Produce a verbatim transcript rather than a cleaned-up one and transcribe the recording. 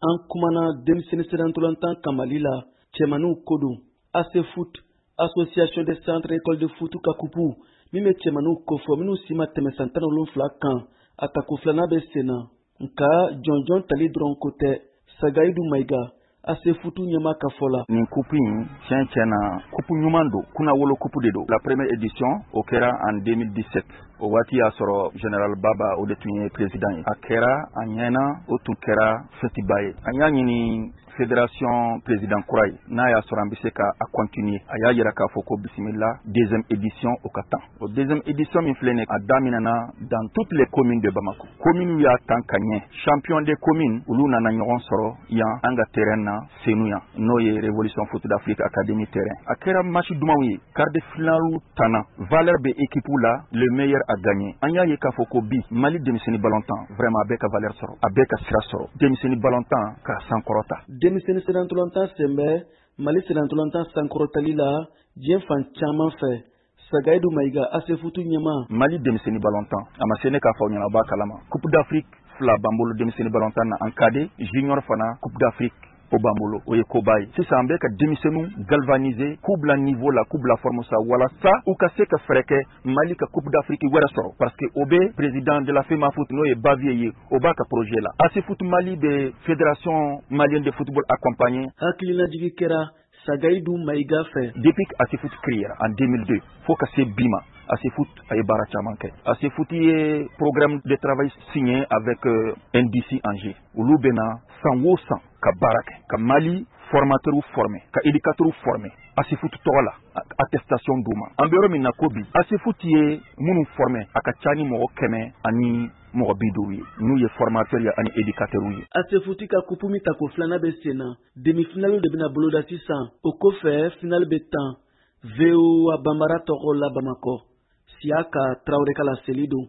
an kumana denmisɛnnin sɛbɛntolantan kan Mali la cɛmaninw ko don. A C Foot Association des centres écoles de foot ka kupu min bɛ cɛmaninw kofɔ minnu si ma tɛmɛ san tan ni wolonwula kan a tako filanan bɛ sen na nka jɔnjɔn tali dɔrɔn ko tɛ Sagayidu Mayiga A C Foot ɲɛma ka fɔ la. Nin kupu in tiɲɛ tiɲɛ na kupu ɲuman don kunna wolo kupu de don. La première édition o kɛra en deux mille dix-sept o waati y'a sɔrɔ Général Baba o de tun ye président ye. A kɛra a ɲɛna o tun kɛra festiba ye. An y'a ɲini fédération président kura ye n'a y'a sɔrɔ an bɛ se ka a continuer a y'a yira k'a fɔ ko bisimila deuxième édition o ka tan. O deuxième édition min filɛ nin a daminɛna dans toutes les communes de Bamako. Commune y'a tan ka ɲɛ champion des communes olu nana ɲɔgɔn sɔrɔ yan an ka terrain na senu yan n'o ye Révolution Foot d'Afrique Académie terrain. A kɛra match dumanw ye quart de finale tanna valeur bɛ équipe la le meilleur a gagné. An y'a ye k'a fɔ ko bi Mali denmisɛnnin ballontan vraiment a bɛ ka valeur sɔrɔ a bɛ ka sira sɔrɔ denmisɛnnin ballontan ka sankɔrɔta. Denmisɛnnin sɛbɛntolantan sen bɛ Mali sɛbɛntolantan sankɔrɔtali la diɲɛ fan caman fɛ. Sagayidu Mayiga A C Foot ɲɛma. Mali denmisɛnnin ballontan a ma se ne k'a fɔ ɲɛna b'a kalama. Coupe d'Afrique fila b'an bolo denmisɛnnin ballontan na en cadet junior fana Coupe d'Afrique o b'an bolo o ye koba ye. Sisan an bɛ ka denmisɛnninw galvaniser k'u bila niveau la k'u bila forme sa walasa u ka se ka fɛɛrɛ kɛ Mali ka Coupe d'Afrique wɛrɛ sɔrɔ parce que o bɛ président de la FEMA Foot n'o ye Bavier ye o b'a ka projet la. A C Foot Mali bɛ fédération malienne de football accompagné. Hakilinajigi kɛra Sagayidu Mayiga fɛ. Depuis que A C Foot créera en deux mille deux fo ka se bi ma A C Foot a ye baara caman kɛ. A C Foot ye programme de travail signé avec euh, N D C Angers. Olu bɛna san o san ka baara kɛ ka Mali formateur formé ka éducateur formé A C Foot tɔgɔ la attestation d'u ma. An bɛ yɔrɔ min na ko bi A C Foot ye minnu formé a ka ca ni mɔgɔ kɛmɛ ani mɔgɔ bi duuru ye n'u ye formateur ye ani éducateur ye. A C Foot ka kupu min tako filanan bɛ sen na demi-finale de bɛna boloda sisan o kɔfɛ finale bɛ tan V O A Bambara tɔgɔ la Bamakɔ Siaka Traoré ka laseli don.